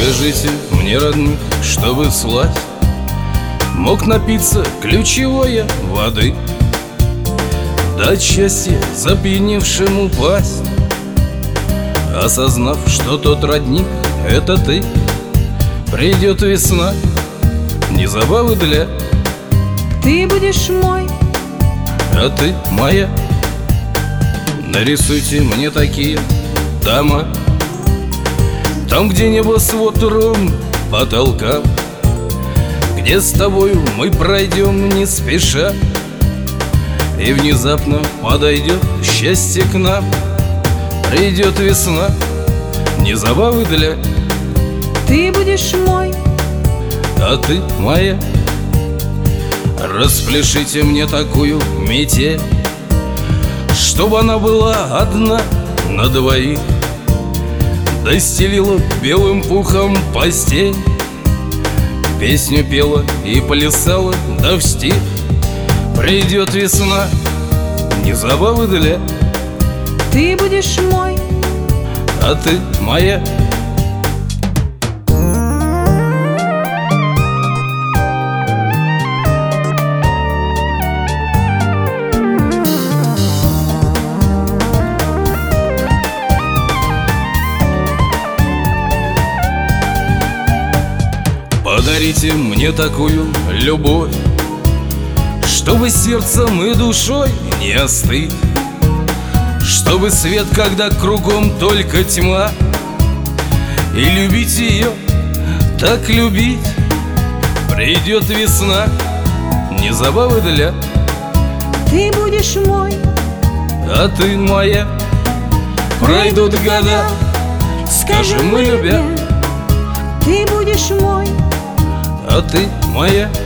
Скажите мне, родных, чтобы слать, мог напиться ключевой воды, дать счастье запьяневшему пасть, осознав, что тот родник — это ты. Придет весна, не забавы для. Ты будешь мой, а ты моя. Нарисуйте мне такие дома, там, где небосвод ровно потолка, где с тобою мы пройдем не спеша, и внезапно подойдет счастье к нам. Придет весна, не забавы для. ты будешь мой, а ты моя. Распляшите мне такую метель, чтобы она была одна на двоих, достелила белым пухом постель, песню пела и плясала да в стих. Придет весна, не забавы для. ты будешь мой, а ты моя. Подарите мне такую любовь, чтобы сердцем и душой не остыть, чтобы свет, когда кругом только тьма, и любить ее, так любить. Придет весна, не забавы для. ты будешь мой, а ты моя. Пройдут года, скажем мы любя, ты будешь мой, а ты моя.